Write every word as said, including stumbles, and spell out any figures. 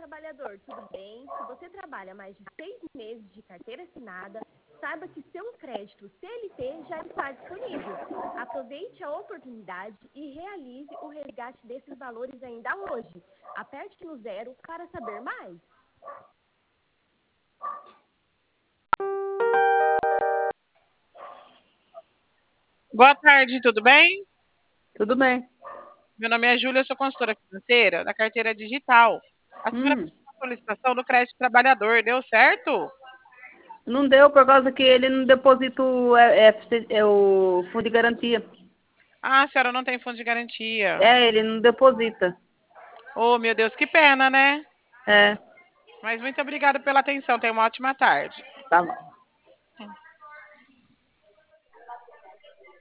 trabalhador, tudo bem? Se você trabalha mais de seis meses de carteira assinada, saiba que seu crédito C L T já está disponível. Aproveite a oportunidade e realize o resgate desses valores ainda hoje. Aperte no zero para saber mais. Boa tarde, tudo bem? Tudo bem. Meu nome é Júlia, eu sou consultora financeira da carteira digital. A senhora Hum, fez uma solicitação do crédito trabalhador, deu certo? não deu por causa que ele não deposita o, é, é, é o fundo de garantia. Ah, a senhora não tem fundo de garantia. É, ele não deposita. Oh, meu Deus, que pena, né? É, Mas muito obrigada pela atenção, tenha uma ótima tarde. tá bom.